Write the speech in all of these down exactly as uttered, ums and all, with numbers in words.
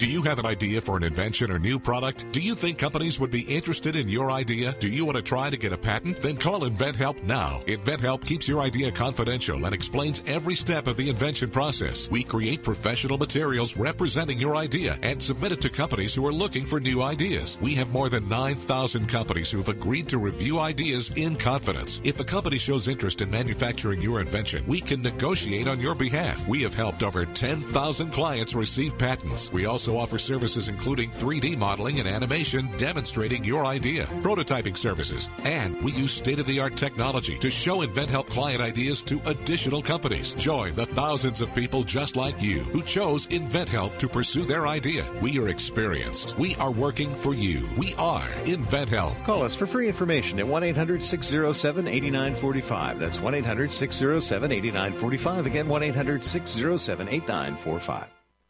Do you have an idea for an invention or new product? Do you think companies would be interested in your idea? Do you want to try to get a patent? Then call InventHelp now. InventHelp keeps your idea confidential and explains every step of the invention process. We create professional materials representing your idea and submit it to companies who are looking for new ideas. We have more than nine thousand companies who have agreed to review ideas in confidence. If a company shows interest in manufacturing your invention, we can negotiate on your behalf. We have helped over ten thousand clients receive patents. We also offer services including three D modeling and animation demonstrating your idea, prototyping services, and we use state-of-the-art technology to show InventHelp client ideas to additional companies. Join the thousands of people just like you who chose InventHelp to pursue their idea. We are experienced. We are working for you. We are InventHelp. Call us for free information at one eight hundred six oh seven eight nine four five. That's one eight hundred six oh seven eight nine four five. Again, one eight hundred six oh seven eight nine four five.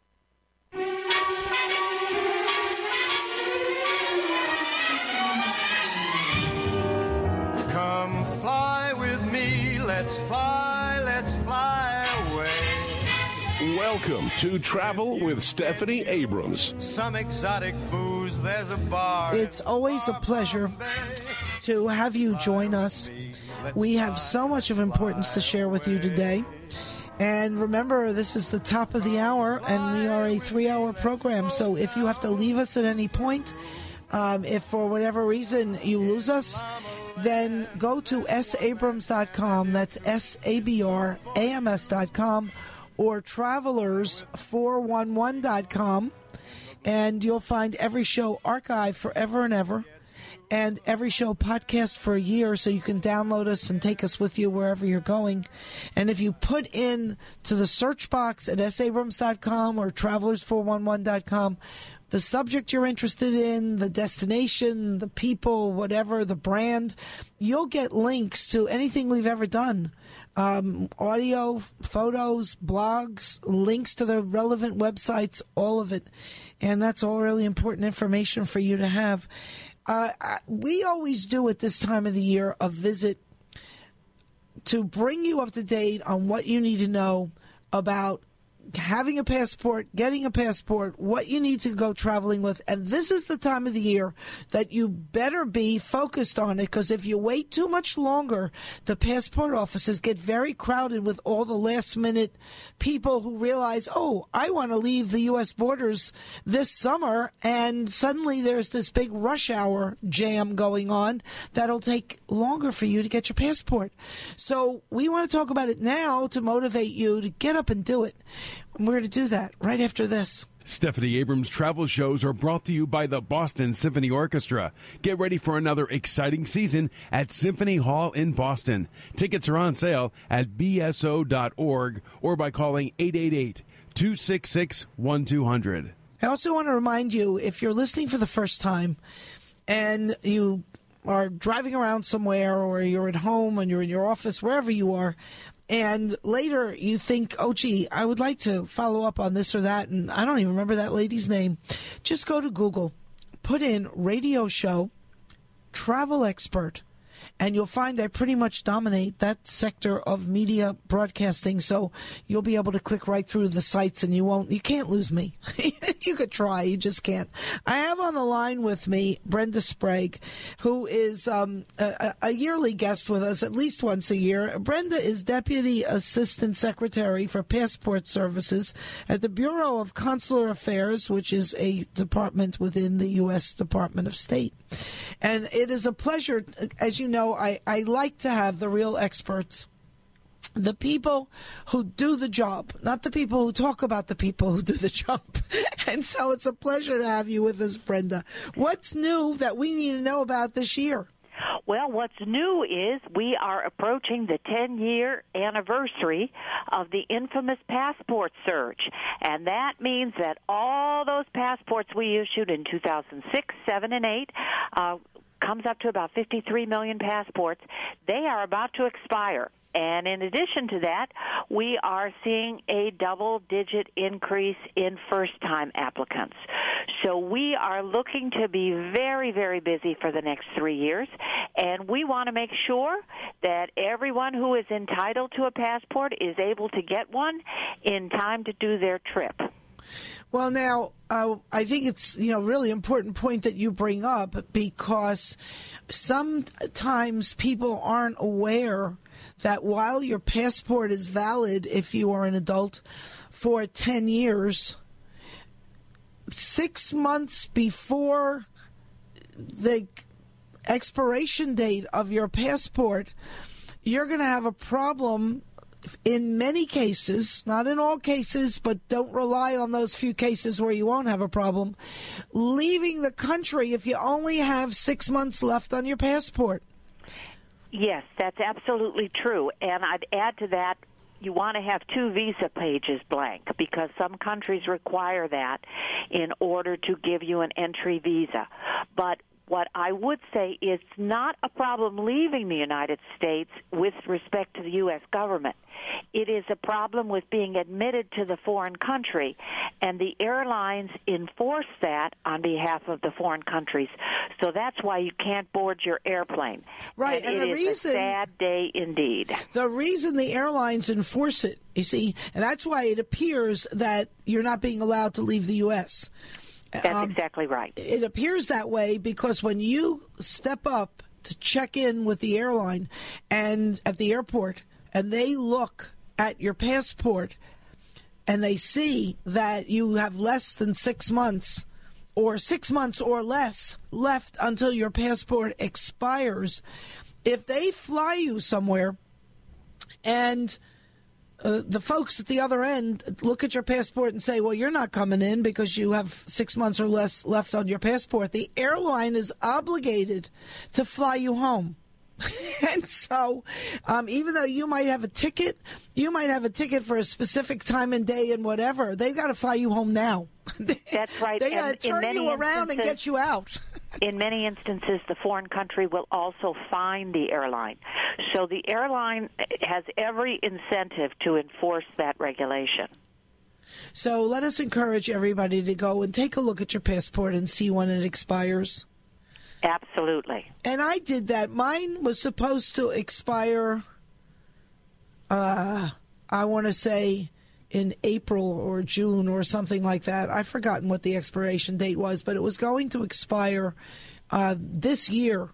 Come fly with me, let's fly, let's fly away. Welcome to Travel with Stephanie Abrams. Some exotic booze, there's a bar. It's always a pleasure to have you join us. We have so much of importance to share with you today. And remember, this is the top of the hour, and we are a three-hour program. So if you have to leave us at any point, um, if for whatever reason you lose us, then go to s abrams dot com. That's S A B R A M S dot com or travelers four one one dot com. And you'll find every show archived forever and ever. And every show podcast for a year, so you can download us and take us with you wherever you're going. And if you put in to the search box at s abrams dot com or travelers four one one dot com the subject you're interested in, the destination, the people, whatever, the brand, you'll get links to anything we've ever done. Um, audio, photos, blogs, links to the relevant websites, all of it. And that's all really important information for you to have. Uh, we always do at this time of the year a visit to bring you up to date on what you need to know about having a passport, getting a passport, what you need to go traveling with. And this is the time of the year that you better be focused on it, because if you wait too much longer, the passport offices get very crowded with all the last-minute people who realize, oh, I want to leave the U S borders this summer, and suddenly there's this big rush hour jam going on that'll take longer for you to get your passport. So we want to talk about it now to motivate you to get up and do it. And we're going to do that right after this. Stephanie Abrams travel shows are brought to you by the Boston Symphony Orchestra. Get ready for another exciting season at Symphony Hall in Boston. Tickets are on sale at b s o dot org or by calling eight eight eight, two six six, one two zero zero. I also want to remind you, if you're listening for the first time and you are driving around somewhere or you're at home and you're in your office, wherever you are, and later you think, oh, gee, I would like to follow up on this or that, and I don't even remember that lady's name. Just go to Google, put in radio show, travel expert, and you'll find I pretty much dominate that sector of media broadcasting. So you'll be able to click right through the sites, and you won't, you can't lose me. You could try, you just can't. I have on the line with me Brenda Sprague, who is um, a, a yearly guest with us at least once a year. Brenda is Deputy Assistant Secretary for Passport Services at the Bureau of Consular Affairs, which is a department within the U S Department of State. And it is a pleasure, as you know, I, I like to have the real experts, the people who do the job, not the people who talk about the people who do the job. And so it's a pleasure to have you with us, Brenda. What's new that we need to know about this year? Well, what's new is we are approaching the ten-year anniversary of the infamous passport surge, and that means that all those passports we issued in two thousand six, seven, and eight uh, comes up to about fifty-three million passports. They are about to expire. And in addition to that, we are seeing a double-digit increase in first-time applicants. So we are looking to be very, very busy for the next three years, and we want to make sure that everyone who is entitled to a passport is able to get one in time to do their trip. Well, now, uh, I think it's, you know, really important point that you bring up, because sometimes people aren't aware that while your passport is valid, if you are an adult, for ten years, six months before the expiration date of your passport, you're going to have a problem in many cases, not in all cases, but don't rely on those few cases where you won't have a problem, leaving the country if you only have six months left on your passport. Yes, that's absolutely true. And I'd add to that, you want to have two visa pages blank, because some countries require that in order to give you an entry visa. But what I would say is not a problem leaving the United States with respect to the U S government. It is a problem with being admitted to the foreign country, and the airlines enforce that on behalf of the foreign countries. So that's why you can't board your airplane. Right, and, and it the is reason, a sad day indeed. The reason the airlines enforce it, you see, and that's why it appears that you're not being allowed to leave the U S That's um, exactly right. It appears that way because when you step up to check in with the airline and at the airport, and they look at your passport and they see that you have less than six months or six months or less left until your passport expires, if they fly you somewhere and Uh, the folks at the other end look at your passport and say, well, you're not coming in because you have six months or less left on your passport, the airline is obligated to fly you home. And so um, even though you might have a ticket, you might have a ticket for a specific time and day and whatever, they've got to fly you home now. That's right. They got to turn you around and get you out. In many instances, the foreign country will also fine the airline. So the airline has every incentive to enforce that regulation. So let us encourage everybody to go and take a look at your passport and see when it expires. Absolutely. And I did that. Mine was supposed to expire, uh, I want to say, in April or June or something like that. I've forgotten what the expiration date was, but it was going to expire uh, this year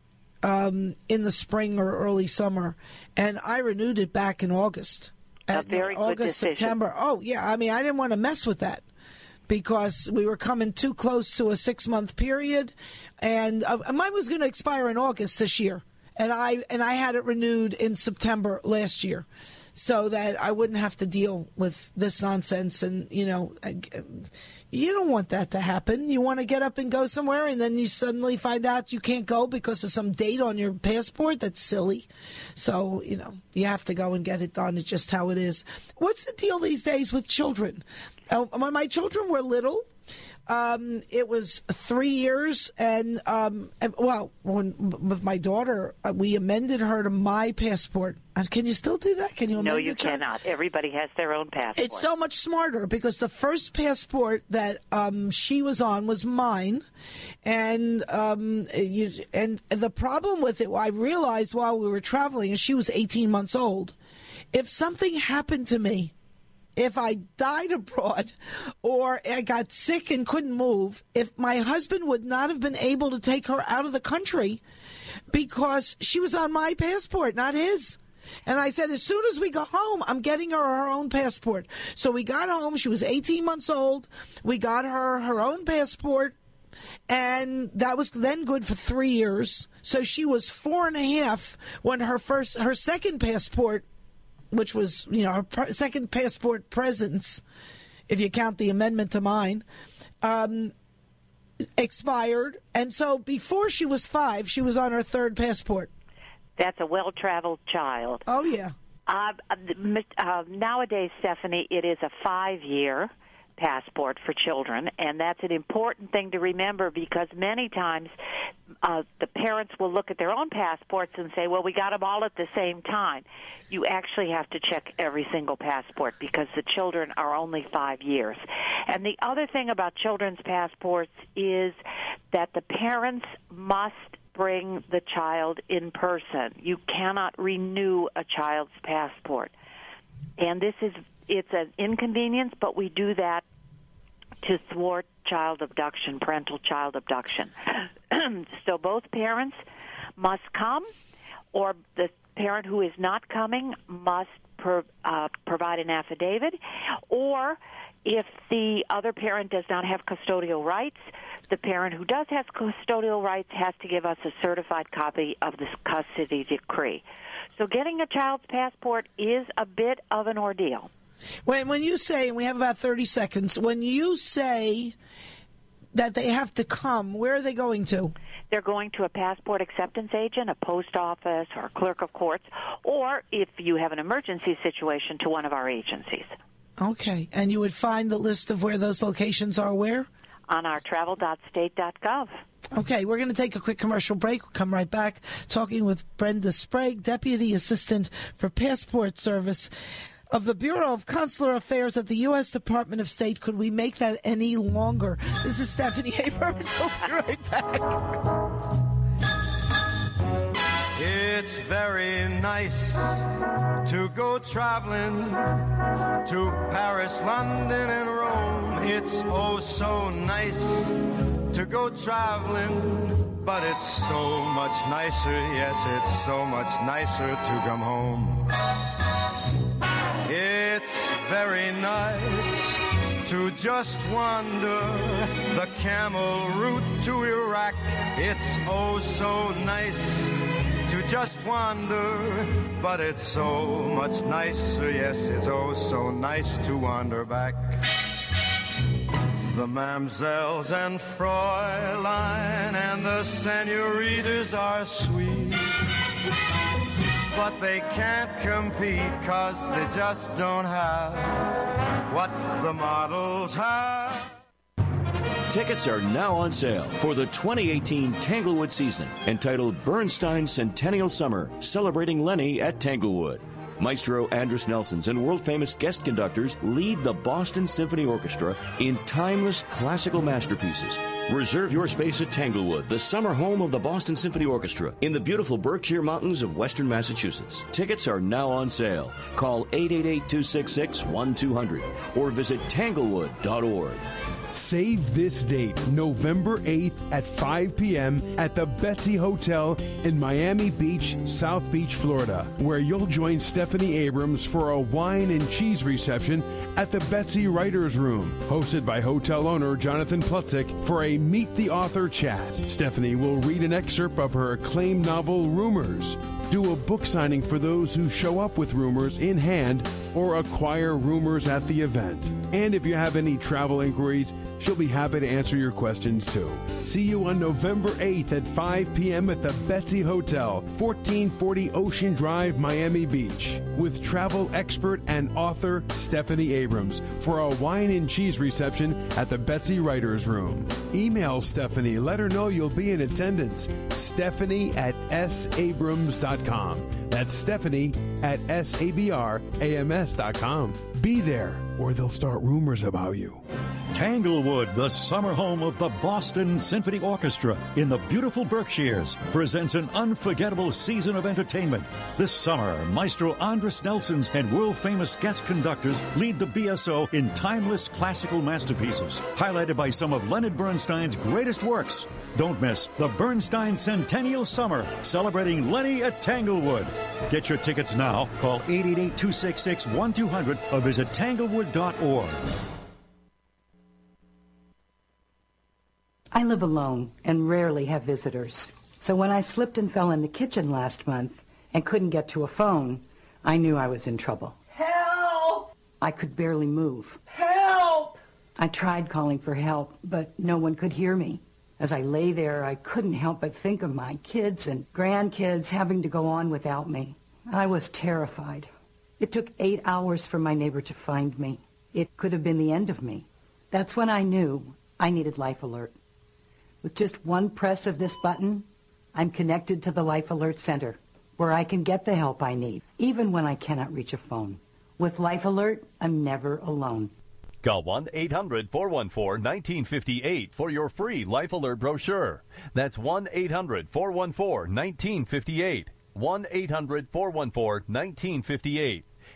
um, in the spring or early summer. And I renewed it back in August. A very good August, decision. September. Oh, yeah. I mean, I didn't want to mess with that, because we were coming too close to a six-month period, and uh, mine was going to expire in August this year, and I and I had it renewed in September last year, so that I wouldn't have to deal with this nonsense. And you know, I, you don't want that to happen. You want to get up and go somewhere, and then you suddenly find out you can't go because of some date on your passport. That's silly. So you know, you have to go and get it done. It's just how it is. What's the deal these days with children? Uh, when my children were little, um, it was three years, and, um, and well, when, with my daughter, uh, we amended her to my passport. Uh, can you still do that? Can you amend No, you it to her? cannot. Everybody has their own passport. It's so much smarter, because the first passport that um, she was on was mine, and um, you, and the problem with it, I realized while we were traveling, and she was eighteen months old, if something happened to me, if I died abroad or I got sick and couldn't move, if my husband would not have been able to take her out of the country because she was on my passport, not his. And I said, as soon as we go home, I'm getting her her own passport. So we got home. She was eighteen months old. We got her her own passport. And that was then good for three years. So she was four and a half when her first, her second passport, which was, you know, her second passport presence, if you count the amendment to mine, um, expired. And so before she was five, she was on her third passport. That's a well-traveled child. Oh, yeah. Uh, uh, nowadays, Stephanie, it is a five-year passport for children, and that's an important thing to remember, because many times uh, the parents will look at their own passports and say, well, we got them all at the same time. You actually have to check every single passport, because the children are only five years. And the other thing about children's passports is that the parents must bring the child in person. You cannot renew a child's passport. And this is, it's an inconvenience, but we do that to thwart child abduction, parental child abduction. So both parents must come, or the parent who is not coming must per, uh, provide an affidavit, or if the other parent does not have custodial rights, the parent who does have custodial rights has to give us a certified copy of the custody decree. So getting a child's passport is a bit of an ordeal. When, when you say, and we have about thirty seconds, when you say that they have to come, where are they going to? They're going to a passport acceptance agent, a post office, or a clerk of courts, or if you have an emergency situation, to one of our agencies. Okay. And you would find the list of where those locations are where? On our travel dot state dot gov. Okay, we're going to take a quick commercial break. We'll come right back talking with Brenda Sprague, Deputy Assistant for Passport Service of the Bureau of Consular Affairs at the U S Department of State. Could we make that any longer? This is Stephanie Abrams. We'll be right back. It's very nice to go traveling to Paris, London, and Rome. It's oh so nice to go traveling, but it's so much nicer, yes, it's so much nicer to come home. It's very nice to just wander the camel route to Iraq. It's oh so nice to just wander, but it's so much nicer, yes, it's oh so nice to wander back. The mamselles and Fräulein and the senoritas are sweet, but they can't compete 'cause they just don't have what the models have. Tickets are now on sale for the twenty eighteen Tanglewood season, entitled Bernstein Centennial Summer, celebrating Lenny at Tanglewood. Maestro Andris Nelsons and world-famous guest conductors lead the Boston Symphony Orchestra in timeless classical masterpieces. Reserve your space at Tanglewood, the summer home of the Boston Symphony Orchestra in the beautiful Berkshire Mountains of western Massachusetts. Tickets are now on sale. Call eight eight eight, two six six, one two zero zero or visit tanglewood dot org. Save this date, November eighth at five p.m. at the Betsy Hotel in Miami Beach, South Beach, Florida, where you'll join Stephanie Abrams for a wine and cheese reception at the Betsy Writers Room, hosted by hotel owner Jonathan Plutzik for a Meet the Author chat. Stephanie will read an excerpt of her acclaimed novel, Rumors, do a book signing for those who show up with Rumors in hand, or acquire Rumors at the event. And if you have any travel inquiries, she'll be happy to answer your questions too. See you on November eighth at five p.m. at the Betsy Hotel, fourteen forty Ocean Drive, Miami Beach, with travel expert and author Stephanie Abrams for a wine and cheese reception at the Betsy Writers Room. Email Stephanie. Let her know you'll be in attendance. Stephanie at s abrams dot com. That's Stephanie at s a b r a m s dot com. Be there, or they'll start rumors about you. Tanglewood, the summer home of the Boston Symphony Orchestra in the beautiful Berkshires, presents an unforgettable season of entertainment. This summer, Maestro Andris Nelsons and world-famous guest conductors lead the B S O in timeless classical masterpieces, highlighted by some of Leonard Bernstein's greatest works. Don't miss the Bernstein Centennial Summer, celebrating Lenny at Tanglewood. Get your tickets now. Call eight eight eight, two six six, one two zero zero or visit tanglewood dot org. I live alone and rarely have visitors. So when I slipped and fell in the kitchen last month and couldn't get to a phone, I knew I was in trouble. Help! I could barely move. Help! I tried calling for help, but no one could hear me. As I lay there, I couldn't help but think of my kids and grandkids having to go on without me. I was terrified. It took eight hours for my neighbor to find me. It could have been the end of me. That's when I knew I needed Life Alert. With just one press of this button, I'm connected to the Life Alert Center, where I can get the help I need, even when I cannot reach a phone. With Life Alert, I'm never alone. Call one eight hundred, four one four, one nine five eight for your free Life Alert brochure. That's one eight hundred, four one four, one nine five eight. one eight hundred, four one four, one nine five eight.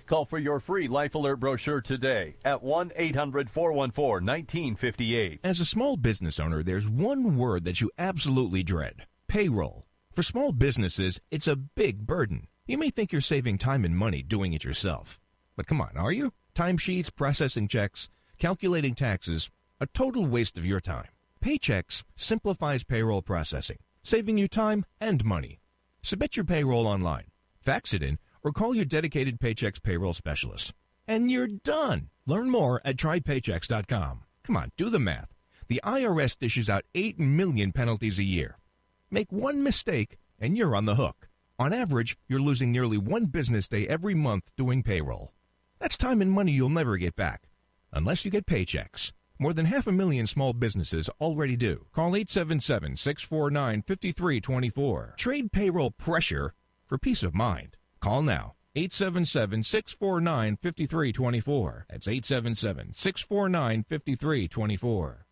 Call for your free Life Alert brochure today at one eight hundred four one four one nine five eight. As a small business owner, there's one word that you absolutely dread: payroll. For small businesses, it's a big burden. You may think you're saving time and money doing it yourself. But come on, are you? Timesheets, processing checks, calculating taxes, a total waste of your time. Paychex simplifies payroll processing, saving you time and money. Submit your payroll online, fax it in, or call your dedicated Paychex payroll specialist. And you're done. Learn more at try paychex dot com. Come on, do the math. The I R S dishes out eight million penalties a year. Make one mistake, and you're on the hook. On average, you're losing nearly one business day every month doing payroll. That's time and money you'll never get back, unless you get Paychex. More than half a million small businesses already do. Call eight seven seven, six four nine, five three two four. Trade payroll pressure for peace of mind. Call now. eight seven seven, six four nine, five three two four. That's eight seven seven, six four nine, five three two four.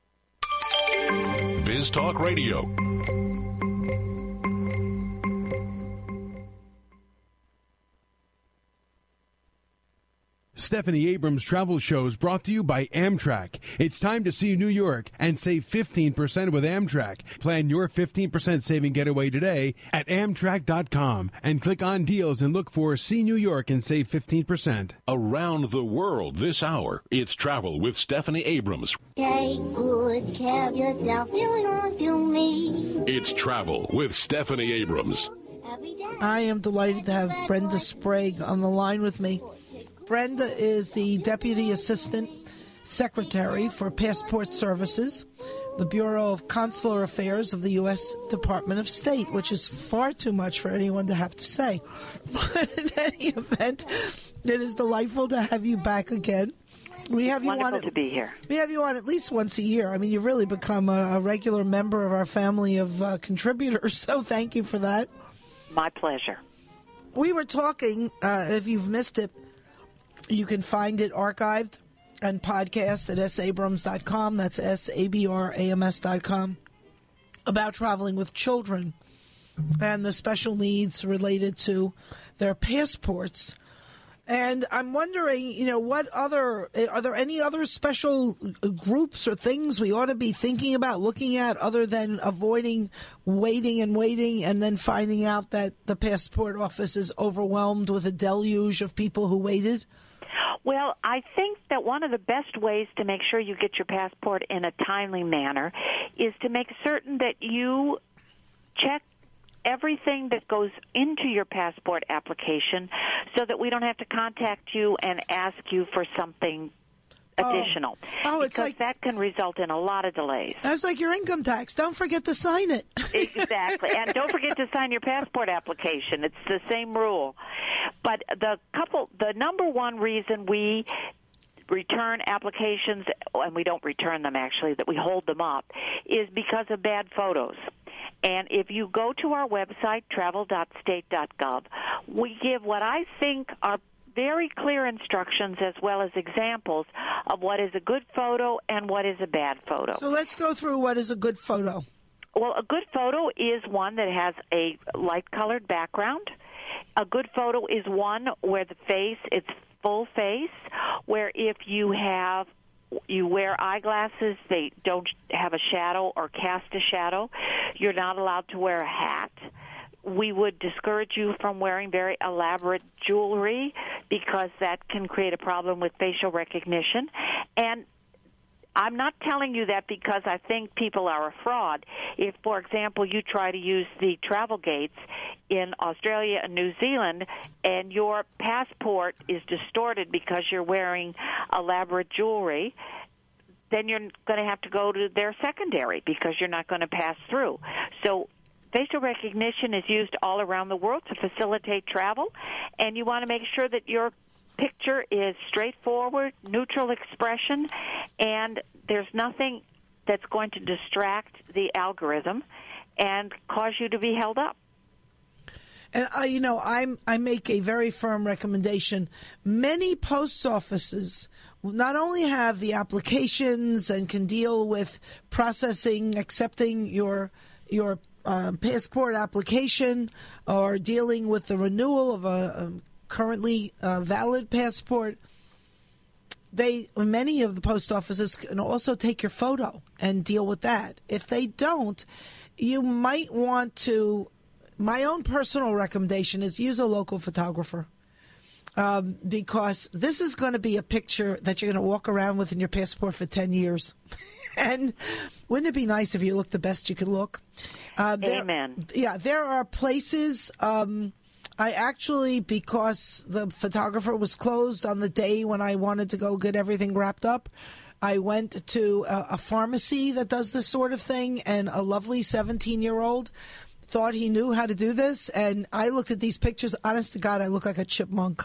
Biz Talk Radio. Stephanie Abrams Travel Shows brought to you by Amtrak. It's time to see New York and save fifteen percent with Amtrak. Plan your fifteen percent saving getaway today at Amtrak dot com and click on deals and look for See New York and save fifteen percent. Around the world this hour, it's Travel with Stephanie Abrams. Take good care of yourself, you know, you me. It's Travel with Stephanie Abrams. I am delighted to have Brenda Sprague on the line with me. Brenda is the Deputy Assistant Secretary for Passport Services, the Bureau of Consular Affairs of the U S Department of State, which is far too much for anyone to have to say. But in any event, it is delightful to have you back again. We have you Wonderful on to be here. We have you on at least once a year. I mean, you've really become a, a regular member of our family of uh, contributors, so thank you for that. My pleasure. We were talking, uh, if you've missed it, you can find it archived and podcast at s abrams dot com. That's S A B R A M S dot com. About traveling with children and the special needs related to their passports. And I'm wondering, you know, what other, are there any other special groups or things we ought to be thinking about looking at other than avoiding waiting and waiting and then finding out that the passport office is overwhelmed with a deluge of people who waited? Well, I think that one of the best ways to make sure you get your passport in a timely manner is to make certain that you check everything that goes into your passport application so that we don't have to contact you and ask you for something additional. Oh, oh it's because like that can result in a lot of delays. That's like your income tax. Don't forget to sign it. Exactly. And don't forget to sign your passport application. It's the same rule. But the couple, the number one reason we return applications, and we don't return them actually, that we hold them up, is because of bad photos. And if you go to our website, travel dot state dot gov, we give what I think are very clear instructions as well as examples of what is a good photo and what is a bad photo. So let's go through what is a good photo. Well, a good photo is one that has a light-colored background. A good photo is one where the face, it's full face, where if you have you wear eyeglasses, they don't have a shadow or cast a shadow. You're not allowed to wear a hat. We would discourage you from wearing very elaborate jewelry because that can create a problem with facial recognition. And I'm not telling you that because I think people are a fraud. If, for example, you try to use the travel gates in Australia and New Zealand and your passport is distorted because you're wearing elaborate jewelry, then you're going to have to go to their secondary because you're not going to pass through. So facial recognition is used all around the world to facilitate travel, and you want to make sure that your picture is straightforward, neutral expression, and there's nothing that's going to distract the algorithm and cause you to be held up. And I, you know, I'm I make a very firm recommendation. Many post offices not only have the applications and can deal with processing, accepting your your uh, passport application, or dealing with the renewal of a, a currently uh, valid passport, they many of the post offices can also take your photo and deal with that. If they don't, you might want to. My own personal recommendation is use a local photographer. Um, because this is going to be a picture that you're going to walk around with in your passport for ten years. And wouldn't it be nice if you looked the best you could look? Uh, there, Amen. Yeah, there are places. Um, I actually, because the photographer was closed on the day when I wanted to go get everything wrapped up, I went to a, a pharmacy that does this sort of thing, and a lovely seventeen-year-old thought he knew how to do this, and I looked at these pictures. Honest to God, I look like a chipmunk.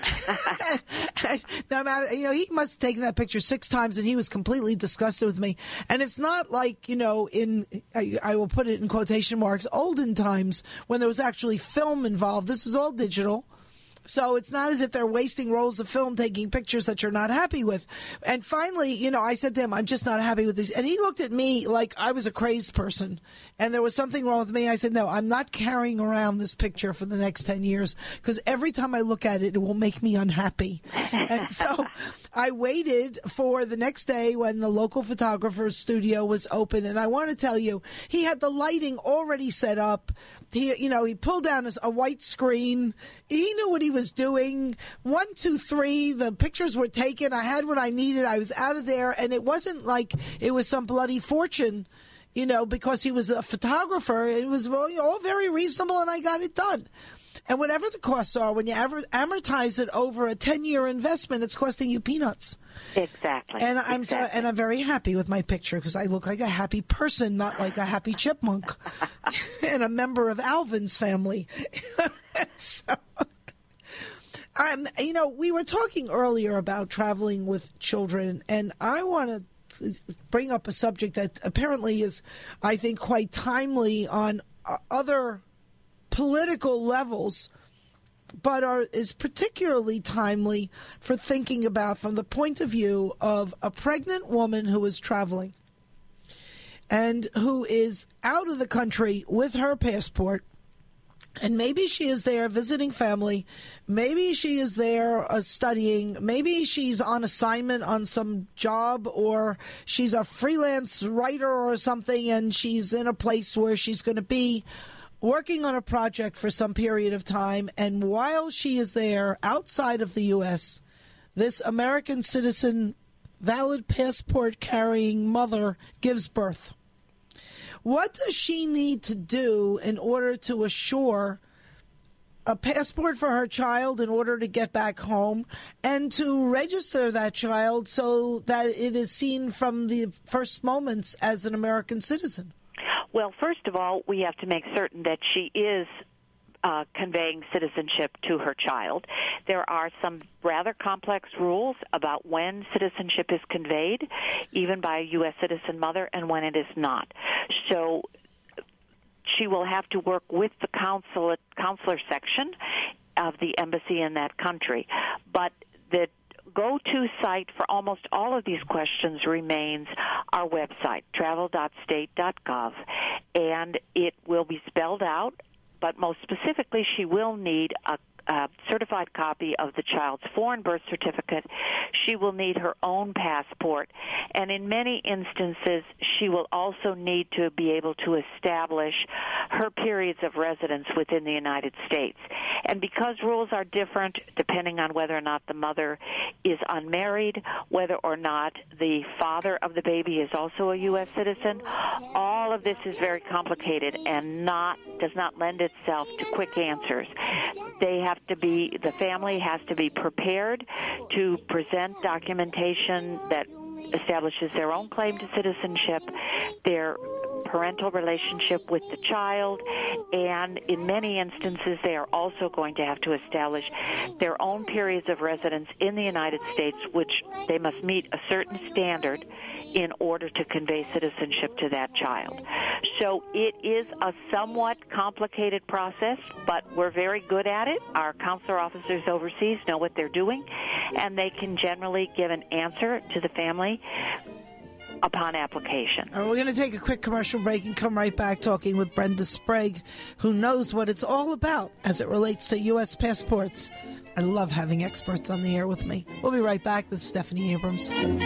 No matter, you know, he must have taken that picture six times, and he was completely disgusted with me. And it's not like, you know, in I, I will put it in quotation marks, olden times when there was actually film involved. This is all digital. So it's not as if they're wasting rolls of film taking pictures that you're not happy with. And finally, you know, I said to him, I'm just not happy with these. And he looked at me like I was a crazed person and there was something wrong with me. I said, no, I'm not carrying around this picture for the next ten years because every time I look at it, it will make me unhappy. And so I waited for the next day when the local photographer's studio was open. And I want to tell you, he had the lighting already set up. He, you know, he pulled down a white screen. He knew what he was doing. One, two, three, the pictures were taken. I had what I needed. I was out of there. And it wasn't like it was some bloody fortune, you know, because he was a photographer. It was all, you know, all very reasonable, and I got it done. And whatever the costs are, when you amortize it over a ten-year investment, it's costing you peanuts. Exactly. And I'm exactly. so, and I'm very happy with my picture because I look like a happy person, not like a happy chipmunk, and a member of Alvin's family. So, um, you know, we were talking earlier about traveling with children, and I want to bring up a subject that apparently is, I think, quite timely on uh, other political levels, but are is particularly timely for thinking about from the point of view of a pregnant woman who is traveling and who is out of the country with her passport. And maybe she is there visiting family. Maybe she is there uh, studying. Maybe she's on assignment on some job, or she's a freelance writer or something, and she's in a place where she's going to be working on a project for some period of time. And while she is there outside of the U S, this American citizen, valid passport carrying mother gives birth. What does she need to do in order to assure a passport for her child in order to get back home and to register that child so that it is seen from the first moments as an American citizen? Well, first of all, we have to make certain that she is uh, conveying citizenship to her child. There are some rather complex rules about when citizenship is conveyed, even by a U S citizen mother, and when it is not. So she will have to work with the consulate, consular section of the embassy in that country. But the go-to site for almost all of these questions remains our website, travel dot state dot gov, and it will be spelled out, but most specifically she will need a a certified copy of the child's foreign birth certificate. She will need her own passport, and in many instances she will also need to be able to establish her periods of residence within the United States. And because rules are different depending on whether or not the mother is unmarried, whether or not the father of the baby is also a U S citizen, all of this is very complicated and not does not lend itself to quick answers. They have to be, the family has to be prepared to present documentation that establishes their own claim to citizenship, their parental relationship with the child, and in many instances they are also going to have to establish their own periods of residence in the United States, which they must meet a certain standard in order to convey citizenship to that child. So it is a somewhat complicated process, but we're very good at it. Our consular officers overseas know what they're doing, and they can generally give an answer to the family upon application. All right, we're going to take a quick commercial break and come right back talking with Brenda Sprague, who knows what it's all about as it relates to U S passports. I love having experts on the air with me. We'll be right back. This is Stephanie Abrams.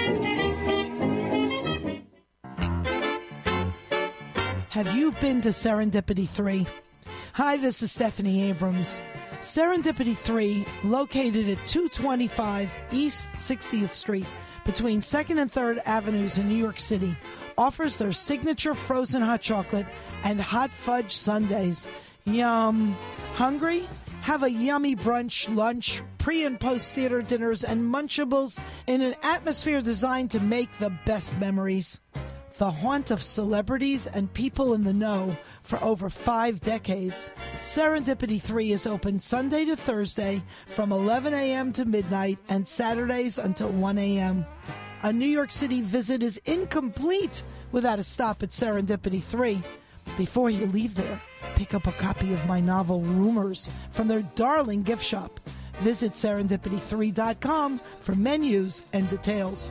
Have you been to Serendipity three? Hi, this is Stephanie Abrams. Serendipity three, located at two twenty-five East sixtieth Street, between second and third Avenues in New York City, offers their signature frozen hot chocolate and hot fudge sundaes. Yum. Hungry? Have a yummy brunch, lunch, pre- and post-theater dinners, and Munchables in an atmosphere designed to make the best memories. The haunt of celebrities and people in the know for over five decades, Serendipity three is open Sunday to Thursday from eleven a.m. to midnight and Saturdays until one a.m. A New York City visit is incomplete without a stop at Serendipity three. Before you leave there, pick up a copy of my novel Rumors from their darling gift shop. Visit serendipity three dot com for menus and details.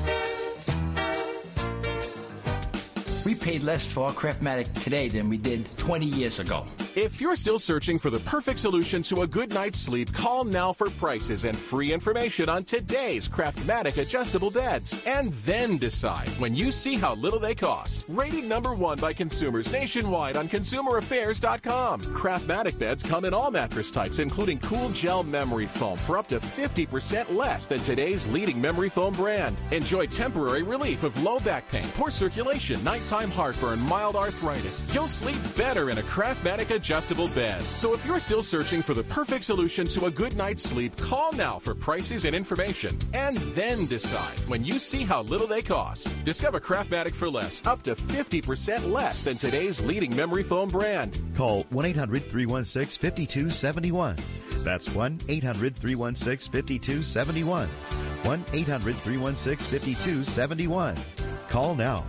We paid less for our Craftmatic today than we did twenty years ago. If you're still searching for the perfect solution to a good night's sleep, call now for prices and free information on today's Craftmatic adjustable beds. And then decide when you see how little they cost. Rated number one by consumers nationwide on consumer affairs dot com. Craftmatic beds come in all mattress types, including cool gel memory foam for up to fifty percent less than today's leading memory foam brand. Enjoy temporary relief of low back pain, poor circulation, nighttime heartburn, mild arthritis. You'll sleep better in a Craftmatic adjustable bed. So if you're still searching for the perfect solution to a good night's sleep, call now for prices and information. And then decide when you see how little they cost. Discover Craftmatic for less, up to fifty percent less than today's leading memory foam brand. Call one eight hundred three one six five two seven one. That's one eight hundred three one six five two seven one. one eight hundred three one six five two seven one. Call now.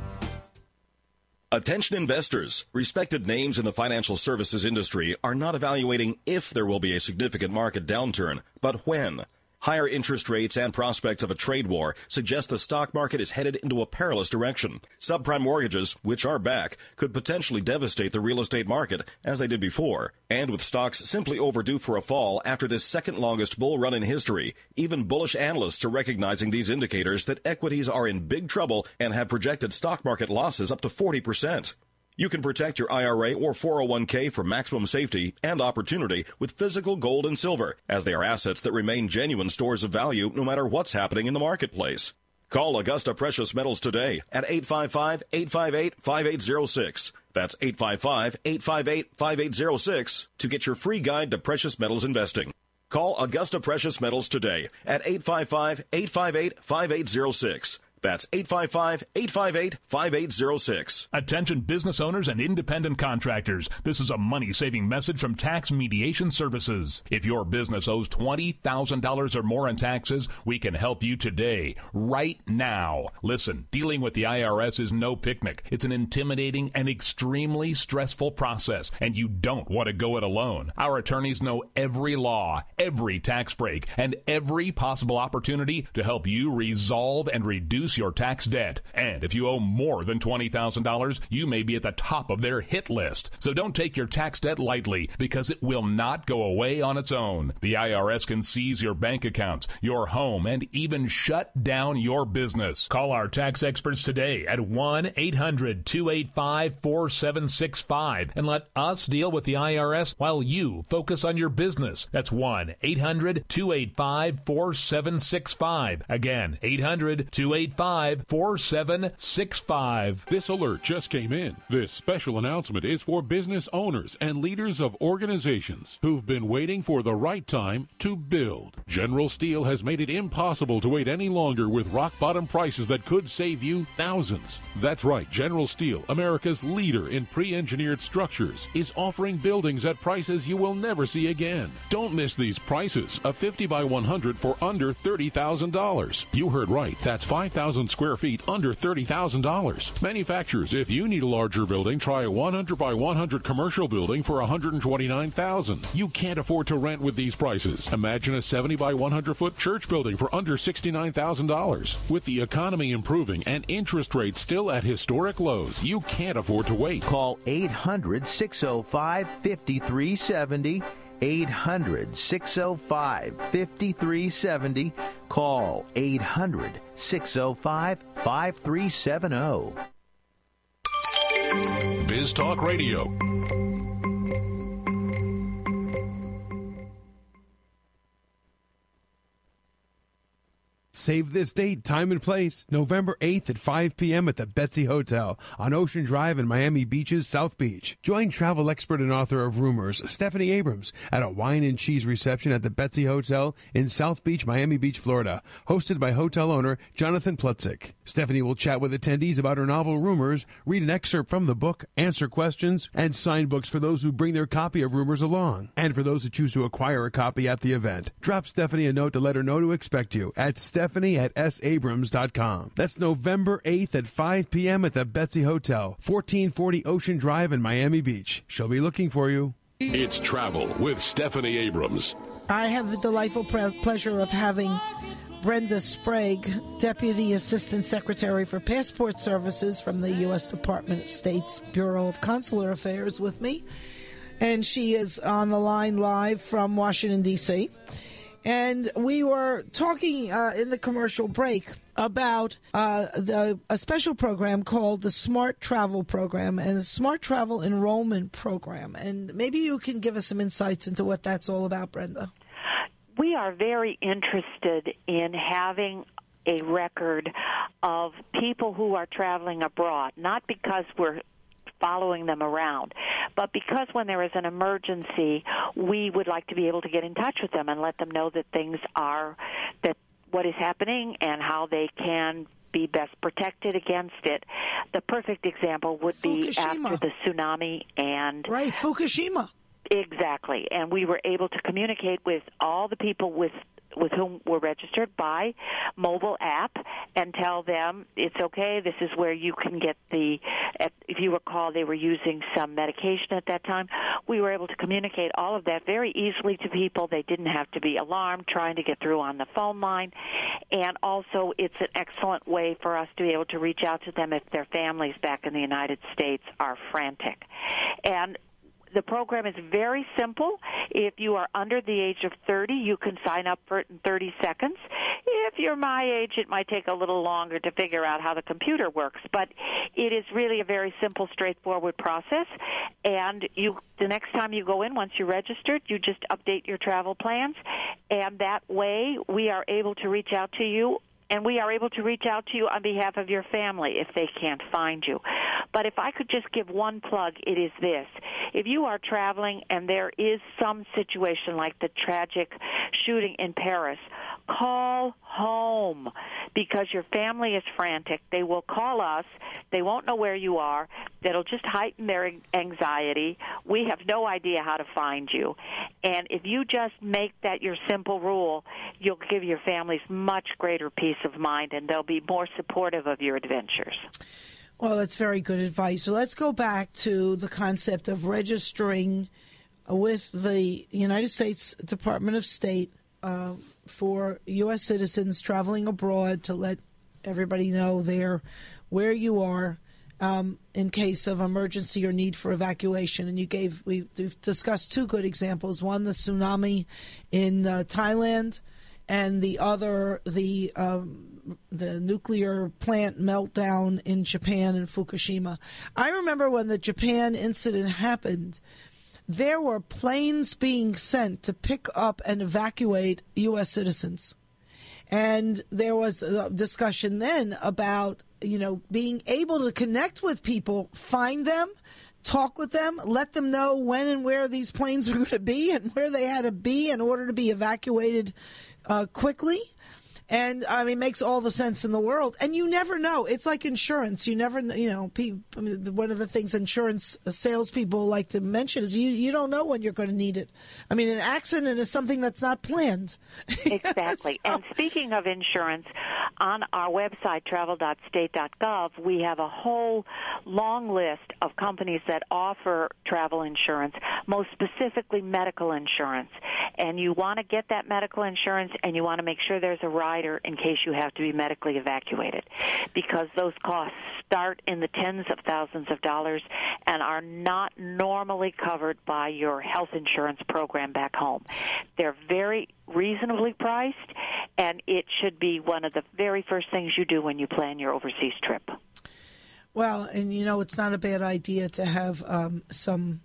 Attention investors. Respected names in the financial services industry are not evaluating if there will be a significant market downturn, but when. Higher interest rates and prospects of a trade war suggest the stock market is headed into a perilous direction. Subprime mortgages, which are back, could potentially devastate the real estate market, as they did before. And with stocks simply overdue for a fall after this second longest bull run in history, even bullish analysts are recognizing these indicators that equities are in big trouble and have projected stock market losses up to forty percent. You can protect your I R A or four oh one k for maximum safety and opportunity with physical gold and silver, as they are assets that remain genuine stores of value no matter what's happening in the marketplace. Call Augusta Precious Metals today at eight five five, eight five eight, five eight zero six. That's eight five five, eight five eight, five eight zero six to get your free guide to precious metals investing. Call Augusta Precious Metals today at eight five five, eight five eight, five eight zero six. That's eight five five, eight five eight, five eight zero six. Attention business owners and independent contractors. This is a money-saving message from Tax Mediation Services. If your business owes twenty thousand dollars or more in taxes, we can help you today, right now. Listen, dealing with the I R S is no picnic. It's an intimidating and extremely stressful process, and you don't want to go it alone. Our attorneys know every law, every tax break, and every possible opportunity to help you resolve and reduce your tax debt. And if you owe more than twenty thousand dollars, you may be at the top of their hit list. So don't take your tax debt lightly, because it will not go away on its own. The I R S can seize your bank accounts, your home, and even shut down your business. Call our tax experts today at one eight hundred two eight five four seven six five and let us deal with the I R S while you focus on your business. That's one eight hundred two eight five four seven six five. Again, eight hundred two eight five four seven six five. This alert just came in. This special announcement is for business owners and leaders of organizations who've been waiting for the right time to build. General Steel has made it impossible to wait any longer with rock-bottom prices that could save you thousands. That's right, General Steel, America's leader in pre-engineered structures, is offering buildings at prices you will never see again. Don't miss these prices. A fifty by one hundred for under thirty thousand dollars. You heard right. That's five thousand thousand square feet under thirty thousand dollars. Manufacturers, if you need a larger building, try a one hundred by one hundred commercial building for one hundred twenty-nine thousand dollars. You can't afford to rent with these prices. Imagine a seventy by one hundred foot church building for under sixty-nine thousand dollars. With the economy improving and interest rates still at historic lows, you can't afford to wait. Call eight hundred, six oh five, five three seven oh. eight hundred, six oh five, five three seven oh. Call eight hundred, six oh five, five three seven oh. Biz Talk Radio. Save this date, time, and place. November eighth at five p.m. at the Betsy Hotel on Ocean Drive in Miami Beach's South Beach. Join travel expert and author of Rumors, Stephanie Abrams, at a wine and cheese reception at the Betsy Hotel in South Beach, Miami Beach, Florida, hosted by hotel owner Jonathan Plutzik. Stephanie will chat with attendees about her novel Rumors, read an excerpt from the book, answer questions, and sign books for those who bring their copy of Rumors along. And for those who choose to acquire a copy at the event, drop Stephanie a note to let her know to expect you at Stephanie at s abrams dot com. That's November eighth at five p.m. at the Betsy Hotel, fourteen forty Ocean Drive in Miami Beach. She'll be looking for you. It's Travel with Stephanie Abrams. I have the delightful pre- pleasure of having Brenda Sprague, Deputy Assistant Secretary for Passport Services from the U S Department of State's Bureau of Consular Affairs, with me. And she is on the line live from Washington, D C And we were talking uh, in the commercial break about uh, the, a special program called the Smart Travel Program and the Smart Travel Enrollment Program. And maybe you can give us some insights into what that's all about, Brenda. We are very interested in having a record of people who are traveling abroad, not because we're following them around, but because when there is an emergency, we would like to be able to get in touch with them and let them know that things are, that what is happening and how they can be best protected against it. The perfect example would be Fukushima. After the tsunami and... Right, Fukushima. Exactly, and we were able to communicate with all the people with with whom were registered by mobile app and tell them it's okay, this is where you can get the, if you recall, they were using some medication at that time. We were able to communicate all of that very easily to people. They didn't have to be alarmed trying to get through on the phone line. And also it's an excellent way for us to be able to reach out to them if their families back in the United States are frantic. And the program is very simple. If you are under the age of thirty, you can sign up for it in thirty seconds. If you're my age, it might take a little longer to figure out how the computer works, but it is really a very simple, straightforward process. And you, the next time you go in, once you're registered, you just update your travel plans, and that way we are able to reach out to you. And we are able to reach out to you on behalf of your family if they can't find you. But if I could just give one plug, it is this. If you are traveling and there is some situation like the tragic shooting in Paris, call home because your family is frantic. They will call us. They won't know where you are. That'll just heighten their anxiety. We have no idea how to find you. And if you just make that your simple rule, you'll give your families much greater peace of mind, and they'll be more supportive of your adventures. Well, that's very good advice. So let's go back to the concept of registering with the United States Department of State uh, for U S citizens traveling abroad to let everybody know there where you are um, in case of emergency or need for evacuation. And you gave, we've discussed two good examples. One, the tsunami in uh, Thailand, and the other, the um, the nuclear plant meltdown in Japan in Fukushima. I remember when the Japan incident happened, there were planes being sent to pick up and evacuate U S citizens. And there was a discussion then about, you know, being able to connect with people, find them, talk with them, let them know when and where these planes were going to be and where they had to be in order to be evacuated uh, quickly. And, I mean, it makes all the sense in the world. And you never know. It's like insurance. You never, you know, people, I mean, one of the things insurance salespeople like to mention is you, you don't know when you're going to need it. I mean, an accident is something that's not planned. Exactly. so. And speaking of insurance, on our website, travel dot state dot gov, we have a whole long list of companies that offer travel insurance, most specifically medical insurance. And you want to get that medical insurance, and you want to make sure there's a rider in case you have to be medically evacuated, because those costs start in the tens of thousands of dollars and are not normally covered by your health insurance program back home. They're very reasonably priced, and it should be one of the very first things you do when you plan your overseas trip. Well, and you know, it's not a bad idea to have um, some...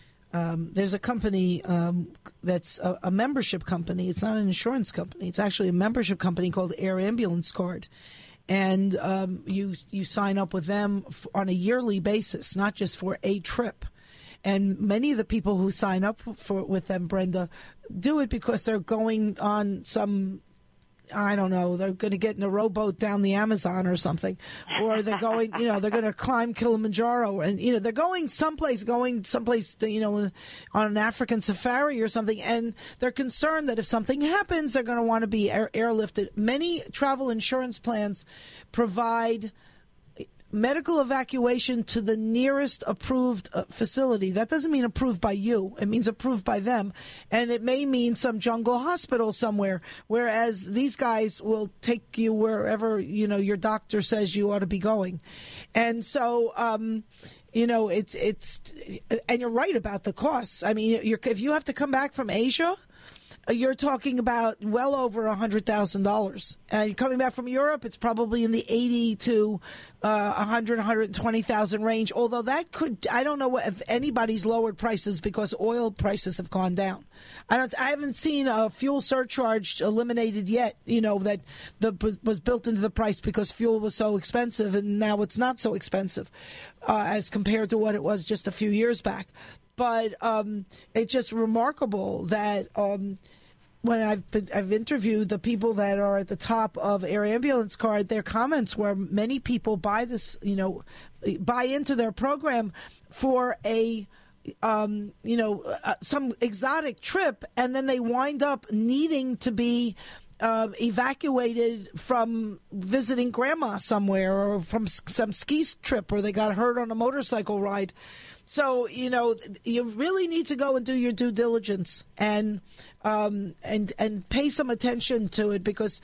Um, there's a company um, that's a, a membership company. It's not an insurance company. It's actually a membership company called Air Ambulance Card. And um, you you sign up with them f- on a yearly basis, not just for a trip. And many of the people who sign up for with them, Brenda, do it because they're going on some, I don't know, they're going to get in a rowboat down the Amazon or something, or they're going, you know, they're going to climb Kilimanjaro, and you know, they're going someplace, going someplace, to, you know, on an African safari or something, and they're concerned that if something happens, they're going to want to be air- airlifted. Many travel insurance plans provide medical evacuation to the nearest approved uh, facility. That doesn't mean approved by you. It means approved by them. And it may mean some jungle hospital somewhere, whereas these guys will take you wherever, you know, your doctor says you ought to be going. And so, um, you know, it's, it's, and you're right about the costs. I mean, you're, if you have to come back from Asia, you're talking about well over one hundred thousand dollars. And coming back from Europe, it's probably in the eighty to uh, one hundred, one hundred twenty thousand range. Although that could, I don't know if anybody's lowered prices because oil prices have gone down. I don't, I haven't seen a fuel surcharge eliminated yet, you know, that the, was built into the price because fuel was so expensive, and now it's not so expensive uh, as compared to what it was just a few years back. But um, it's just remarkable that um, when I've been, I've interviewed the people that are at the top of Air Ambulance Card, their comments were many people buy this, you know, buy into their program for a, um, you know, uh, some exotic trip, and then they wind up needing to be Uh, evacuated from visiting grandma somewhere, or from some ski trip where they got hurt on a motorcycle ride. So, you know, you really need to go and do your due diligence and um, and and pay some attention to it, because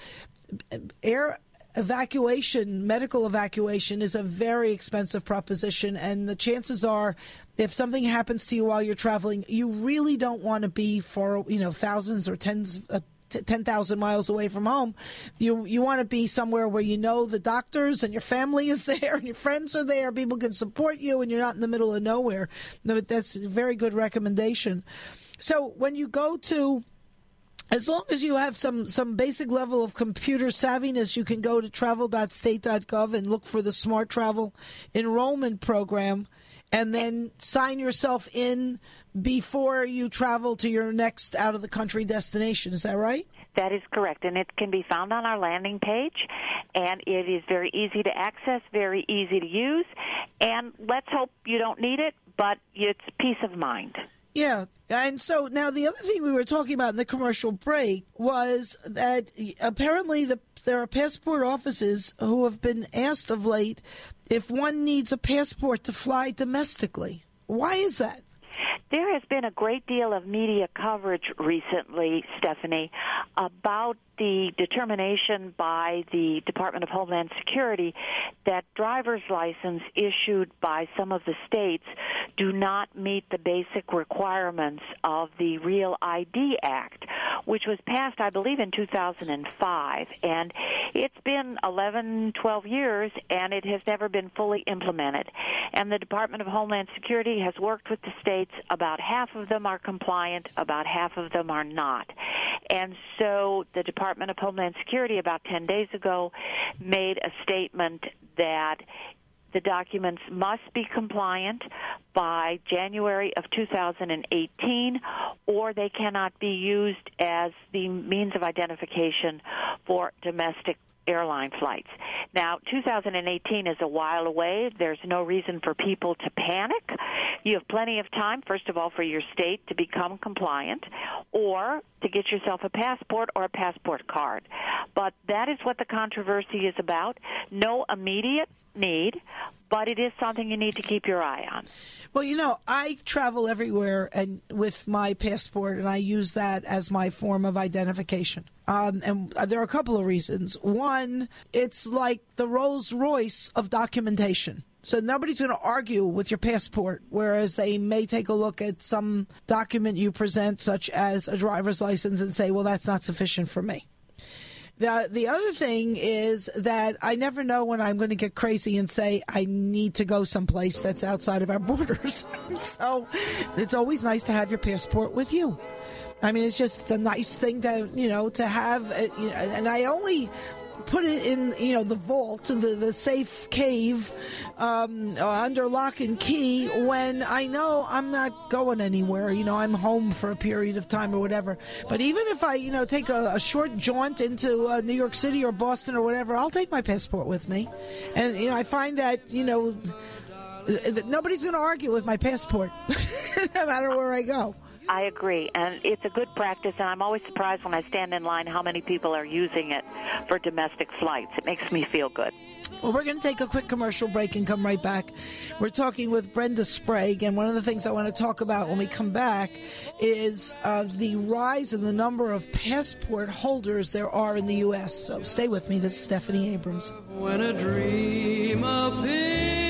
air evacuation, medical evacuation, is a very expensive proposition. And the chances are, if something happens to you while you're traveling, you really don't want to be for, you know, thousands or tens of ten thousand miles away from home. You you want to be somewhere where you know the doctors and your family is there and your friends are there. People can support you, and you're not in the middle of nowhere. No, that's a very good recommendation. So when you go to, as long as you have some, some basic level of computer savviness, you can go to travel dot state dot gov and look for the Smart Travel Enrollment Program, and then sign yourself in before you travel to your next out-of-the-country destination. Is that right? That is correct, and it can be found on our landing page, and it is very easy to access, very easy to use, and let's hope you don't need it, but it's peace of mind. Yeah, and so now the other thing we were talking about in the commercial break was that apparently the, there are passport offices who have been asked of late if one needs a passport to fly domestically. Why is that? There has been a great deal of media coverage recently, Stephanie, about the determination by the Department of Homeland Security that driver's license issued by some of the states do not meet the basic requirements of the Real I D Act, which was passed, I believe, in two thousand five. And it's been eleven, twelve years, and it has never been fully implemented. And the Department of Homeland Security has worked with the states. About half of them are compliant, about half of them are not. And so the Department of Homeland Security about ten days ago made a statement that the documents must be compliant by January of two thousand eighteen, or they cannot be used as the means of identification for domestic airline flights. Now, two thousand eighteen is a while away. There's no reason for people to panic. You have plenty of time, first of all, for your state to become compliant or to get yourself a passport or a passport card. But that is what the controversy is about. No immediate need, but it is something you need to keep your eye on. Well, you know, I travel everywhere and with my passport, and I use that as my form of identification. Um, and there are a couple of reasons. One, it's like the Rolls Royce of documentation. So nobody's going to argue with your passport, whereas they may take a look at some document you present, such as a driver's license, and say, well, that's not sufficient for me. The the other thing is that I never know when I'm going to get crazy and say I need to go someplace that's outside of our borders. So it's always nice to have your passport with you. I mean, it's just a nice thing to, you know, to have. Uh, you know, and I only put it in, you know, the vault, the, the safe cave um, under lock and key when I know I'm not going anywhere. You know, I'm home for a period of time or whatever. But even if I, you know, take a, a short jaunt into uh, New York City or Boston or whatever, I'll take my passport with me. And, you know, I find that, you know, th- nobody's going to argue with my passport no matter where I go. I agree, and it's a good practice, and I'm always surprised when I stand in line how many people are using it for domestic flights. It makes me feel good. Well, we're going to take a quick commercial break and come right back. We're talking with Brenda Sprague, and one of the things I want to talk about when we come back is uh, the rise in the number of passport holders there are in the U S So stay with me. This is Stephanie Abrams. When a dream appears.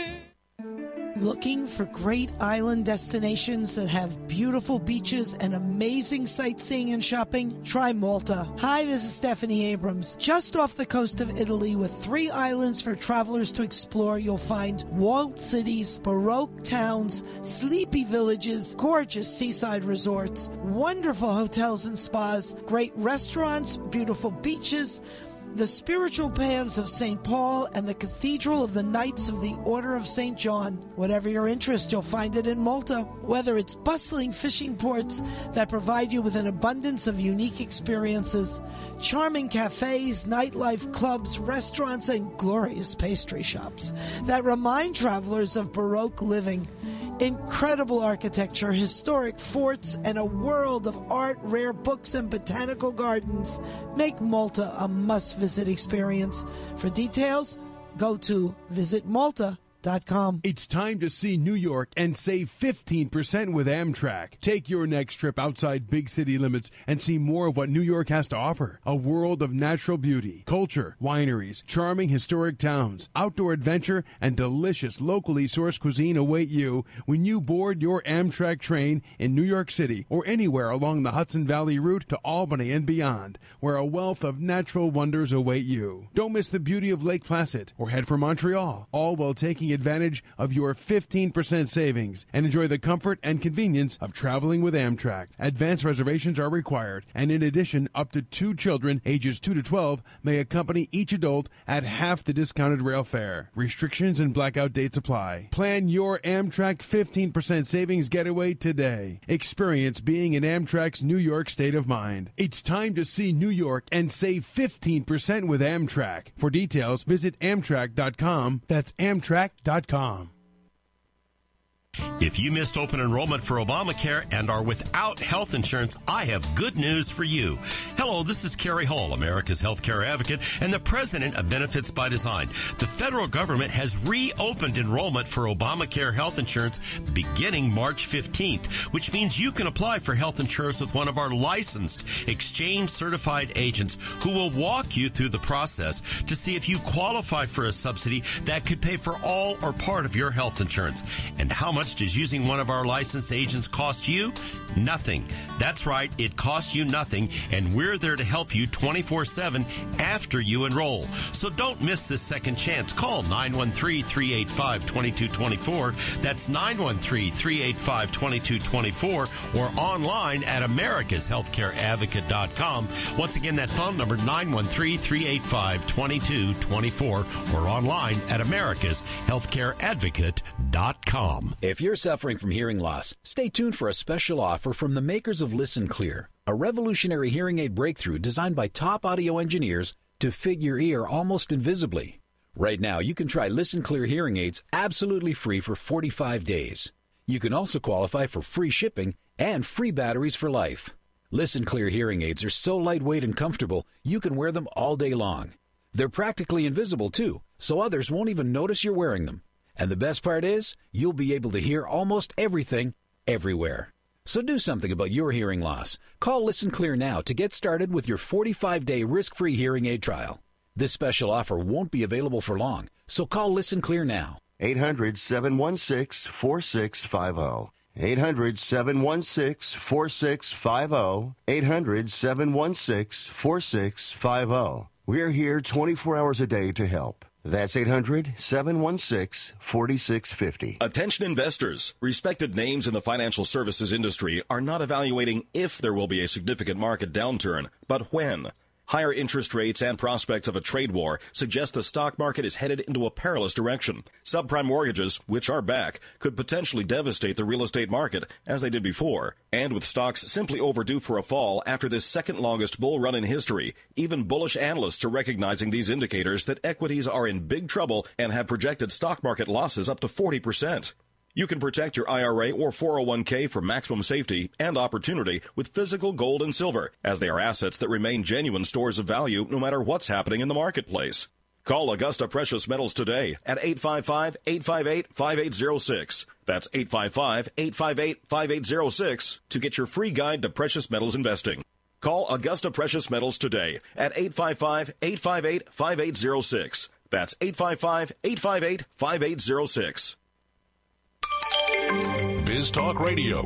Looking for great island destinations that have beautiful beaches and amazing sightseeing and shopping? Try Malta. Hi, this is Stephanie Abrams. Just off the coast of Italy with three islands for travelers to explore, you'll find walled cities, Baroque towns, sleepy villages, gorgeous seaside resorts, wonderful hotels and spas, great restaurants, beautiful beaches, the spiritual paths of Saint Paul, and the Cathedral of the Knights of the Order of Saint John. Whatever your interest, you'll find it in Malta. Whether it's bustling fishing ports that provide you with an abundance of unique experiences, charming cafes, nightlife clubs, restaurants, and glorious pastry shops that remind travelers of Baroque living, incredible architecture, historic forts, and a world of art, rare books, and botanical gardens make Malta a must-visit experience. For details, go to visit malta dot com. It's time to see New York and save fifteen percent with Amtrak. Take your next trip outside big city limits and see more of what New York has to offer. A world of natural beauty, culture, wineries, charming historic towns, outdoor adventure, and delicious locally sourced cuisine await you when you board your Amtrak train in New York City or anywhere along the Hudson Valley route to Albany and beyond, where a wealth of natural wonders await you. Don't miss the beauty of Lake Placid or head for Montreal, all while taking advantage of your fifteen percent savings and enjoy the comfort and convenience of traveling with Amtrak. Advance reservations are required, and in addition, up to two children ages two to twelve may accompany each adult at half the discounted rail fare. Restrictions and blackout dates apply. Plan your Amtrak fifteen percent savings getaway today. Experience being in Amtrak's New York state of mind. It's time to see New York and save fifteen percent with Amtrak. For details, visit amtrak dot com. That's amtrak dot com. If you missed open enrollment for Obamacare and are without health insurance, I have good news for you. Hello, this is Kerry Hall, America's healthcare advocate and the president of Benefits by Design. The federal government has reopened enrollment for Obamacare health insurance beginning March fifteenth, which means you can apply for health insurance with one of our licensed, exchange-certified agents who will walk you through the process to see if you qualify for a subsidy that could pay for all or part of your health insurance and how much much does using one of our licensed agents cost you? Nothing. That's right, it costs you nothing, and we're there to help you twenty-four seven after you enroll. So don't miss this second chance. Call nine one three, three eight five, two two two four. That's nine one three, three eight five, two two two four, or online at americas healthcare advocate dot com. Once again, that phone number, nine one three, three eight five, two two two four, or online at americas healthcare advocate dot com. If you're suffering from hearing loss, stay tuned for a special offer from the makers of Listen Clear, a revolutionary hearing aid breakthrough designed by top audio engineers to fit your ear almost invisibly. Right now, you can try Listen Clear hearing aids absolutely free for forty-five days. You can also qualify for free shipping and free batteries for life. Listen Clear hearing aids are so lightweight and comfortable, you can wear them all day long. They're practically invisible, too, so others won't even notice you're wearing them. And the best part is, you'll be able to hear almost everything, everywhere. So do something about your hearing loss. Call Listen Clear now to get started with your forty-five day risk-free hearing aid trial. This special offer won't be available for long, so call Listen Clear now. eight hundred, seven one six, four six five zero. eight hundred, seven one six, four six five zero. eight hundred, seven one six, four six five zero. We're here twenty-four hours a day to help. That's eight hundred, seven one six, four six five zero. Attention investors. Respected names in the financial services industry are not evaluating if there will be a significant market downturn, but when. Higher interest rates and prospects of a trade war suggest the stock market is headed into a perilous direction. Subprime mortgages, which are back, could potentially devastate the real estate market, as they did before. And with stocks simply overdue for a fall after this second longest bull run in history, even bullish analysts are recognizing these indicators that equities are in big trouble and have projected stock market losses up to forty percent. You can protect your I R A or four oh one k for maximum safety and opportunity with physical gold and silver, as they are assets that remain genuine stores of value no matter what's happening in the marketplace. Call Augusta Precious Metals today at eight five five, eight five eight, five eight zero six. That's eight five five, eight five eight, five eight zero six to get your free guide to precious metals investing. Call Augusta Precious Metals today at eight five five, eight five eight, five eight zero six. That's eight five five, eight five eight, five eight zero six. Biz Talk Radio.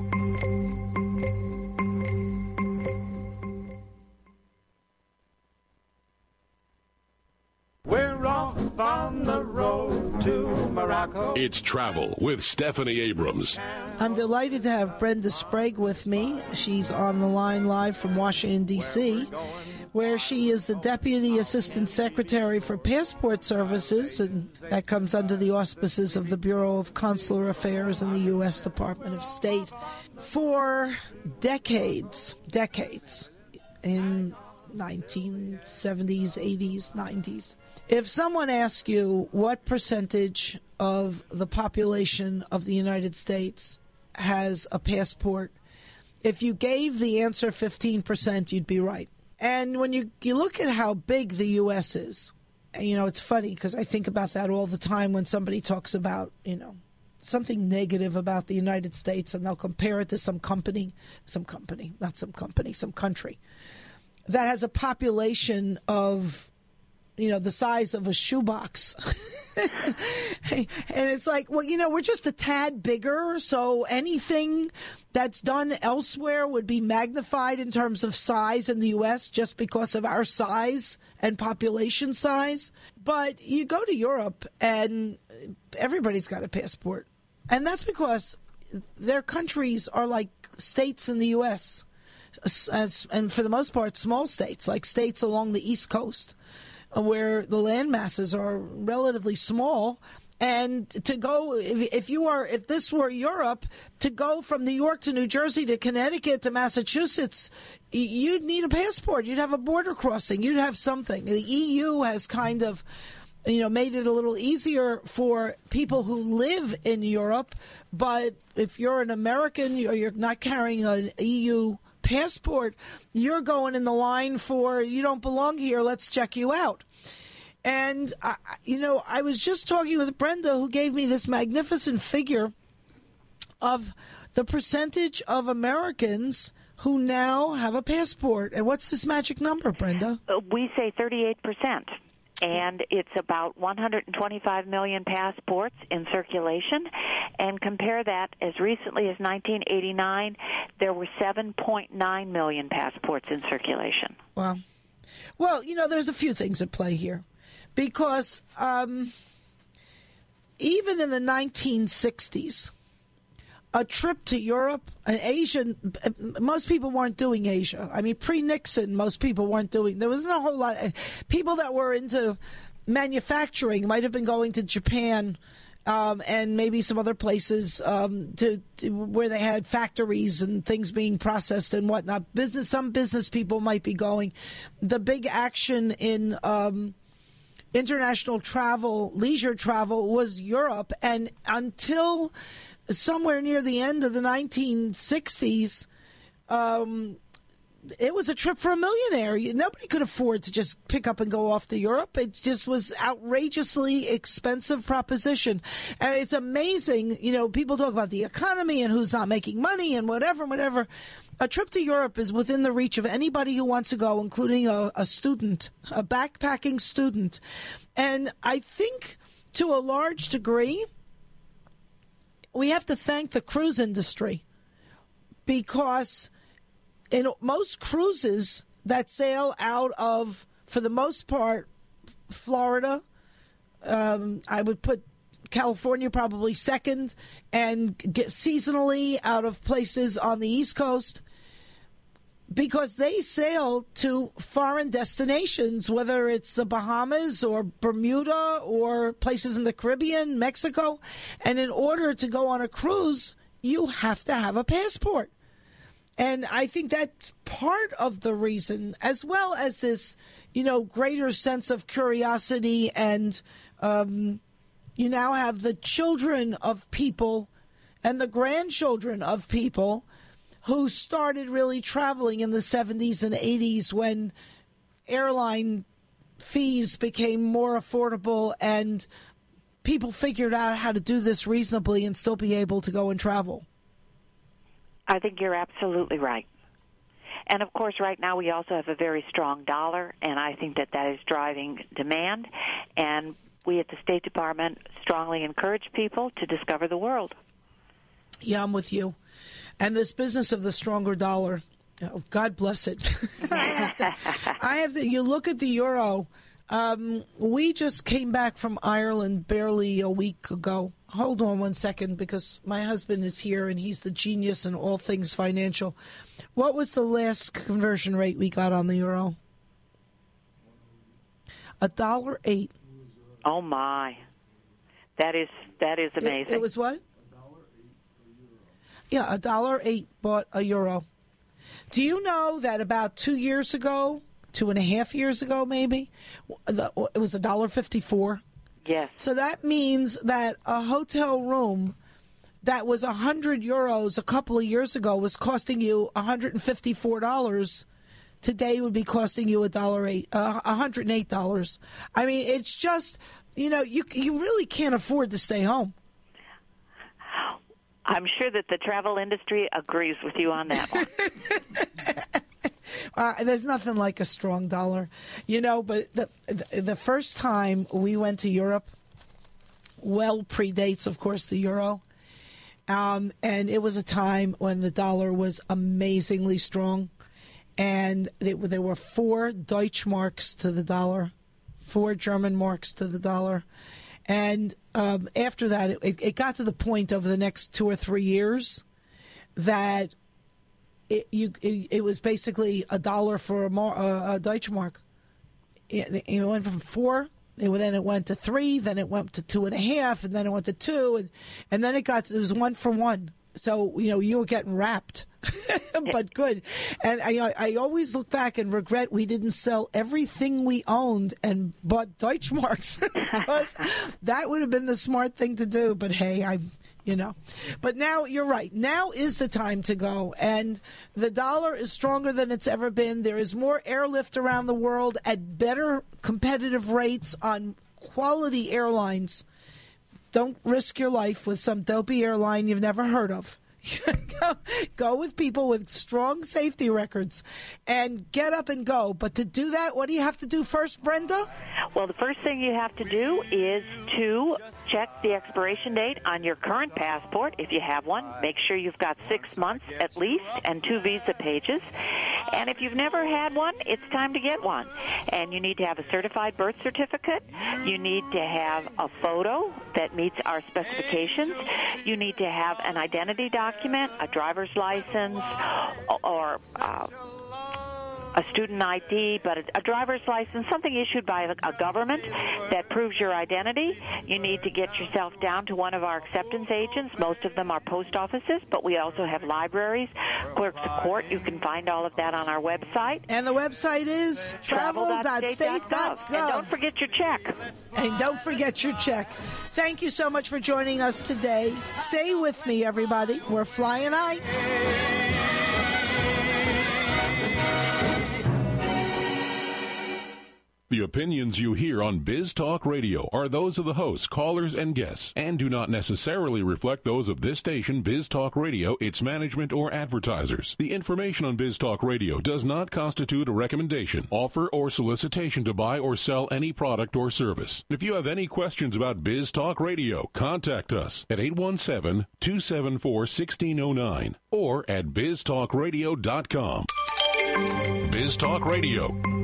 We're off on the road to Morocco. It's Travel with Stephanie Abrams. I'm delighted to have Brenda Sprague with me. She's on the line live from Washington, D C, where she is the Deputy Assistant Secretary for Passport Services, and that comes under the auspices of the Bureau of Consular Affairs and the U S Department of State. For decades, decades, in nineteen seventies, eighties, nineties, if someone asks you what percentage of the population of the United States has a passport, if you gave the answer fifteen percent, you'd be right. And when you, you look at how big the U S is, and, you know, it's funny because I think about that all the time when somebody talks about, you know, something negative about the United States, and they'll compare it to some company, some company, not some company, some country that has a population of, you know, the size of a shoebox. And it's like, well, you know, we're just a tad bigger, so anything that's done elsewhere would be magnified in terms of size in the U S just because of our size and population size. But you go to Europe and everybody's got a passport. And that's because their countries are like states in the U S, as, and for the most part, small states, like states along the East Coast, where the land masses are relatively small. And to go, if, if you are, if this were Europe, to go from New York to New Jersey to Connecticut to Massachusetts, you'd need a passport. You'd have a border crossing. You'd have something. The E U has kind of, you know, made it a little easier for people who live in Europe. But if you're an American or you're not carrying an E U passport, you're going in the line for, you don't belong here, let's check you out. And, I, you know, I was just talking with Brenda, who gave me this magnificent figure of the percentage of Americans who now have a passport. And what's this magic number, Brenda? We say thirty-eight percent. And it's about one hundred twenty-five million passports in circulation. And compare that, as recently as nineteen eighty-nine, there were seven point nine million passports in circulation. Wow. Well, you know, there's a few things at play here. Because um, even in the nineteen sixties, a trip to Europe, an Asian, most people weren't doing Asia. I mean, pre-Nixon, most people weren't doing, there wasn't a whole lot. People that were into manufacturing might have been going to Japan um, and maybe some other places um, to, to where they had factories and things being processed and whatnot. Business, some business people might be going. The big action in um, international travel, leisure travel, was Europe, and until somewhere near the end of the nineteen sixties, um, it was a trip for a millionaire. Nobody could afford to just pick up and go off to Europe. It just was outrageously expensive proposition. And it's amazing, you know, people talk about the economy and who's not making money and whatever, whatever. A trip to Europe is within the reach of anybody who wants to go, including a, a student, a backpacking student. And I think to a large degree, we have to thank the cruise industry, because in most cruises that sail out of, for the most part, Florida, um, I would put California probably second, and get seasonally out of places on the East Coast, because they sail to foreign destinations, whether it's the Bahamas or Bermuda or places in the Caribbean, Mexico. And in order to go on a cruise, you have to have a passport. And I think that's part of the reason, as well as this, you know, greater sense of curiosity. And um, you now have the children of people and the grandchildren of people who started really traveling in the seventies and eighties when airline fees became more affordable and people figured out how to do this reasonably and still be able to go and travel. I think you're absolutely right. And, of course, right now we also have a very strong dollar, and I think that that is driving demand. And we at the State Department strongly encourage people to discover the world. Yeah, I'm with you. And this business of the stronger dollar, oh, God bless it. I have to, I have to, you look at the euro. Um, we just came back from Ireland barely a week ago. Hold on one second, because my husband is here and he's the genius in all things financial. What was the last conversion rate we got on the euro? A dollar eight. Oh my, that is that is amazing. It, it was what? Yeah, a dollar eight bought a euro. Do you know that about two years ago, two and a half years ago, maybe, the, it was a dollar fifty-four? Yes. So that means that a hotel room that was a hundred euros a couple of years ago was costing you a hundred and fifty-four dollars. Today would be costing you a dollar eight, uh, a hundred and eight dollars. I mean, it's just, you know, you you really can't afford to stay home. I'm sure that the travel industry agrees with you on that one. uh, there's nothing like a strong dollar, you know. But the the first time we went to Europe, well, predates, of course, the euro, um, and it was a time when the dollar was amazingly strong, and it, there were four Deutschmarks to the dollar, four German marks to the dollar. And um, after that, it, it got to the point over the next two or three years that it, you, it, it was basically a dollar for a, mar, uh, a Deutschmark. It, it went from four, it, then it went to three, then it went to two and a half, and then it went to two, and, and then it got to, it was one for one. So, you know, you were getting wrapped, but good. And I, I always look back and regret we didn't sell everything we owned and bought Deutschmarks, because that would have been the smart thing to do. But hey, I, you know, but now you're right. Now is the time to go. And the dollar is stronger than it's ever been. There is more airlift around the world at better competitive rates on quality airlines. Don't risk your life with some dopey airline you've never heard of. go, go with people with strong safety records and get up and go. But to do that, what do you have to do first, Brenda? Well, the first thing you have to do is to check the expiration date on your current passport, if you have one. Make sure you've got six months at least and two visa pages. And if you've never had one, it's time to get one. And you need to have a certified birth certificate. You need to have a photo that meets our specifications. You need to have an identity document, a driver's license, or uh, a student I D, but a, a driver's license, something issued by a, a government that proves your identity. You need to get yourself down to one of our acceptance agents. Most of them are post offices, but we also have libraries, clerks of court. You can find all of that on our website. And the website is travel dot state dot gov. And don't forget your check. And don't forget your check. Thank you so much for joining us today. Stay with me, everybody. We're flying high. The opinions you hear on Biz Talk Radio are those of the hosts, callers, and guests, and do not necessarily reflect those of this station, Biz Talk Radio, its management, or advertisers. The information on Biz Talk Radio does not constitute a recommendation, offer, or solicitation to buy or sell any product or service. If you have any questions about Biz Talk Radio, contact us at eight one seven, two seven four, one six zero nine or at biz talk radio dot com. Biz Talk Radio.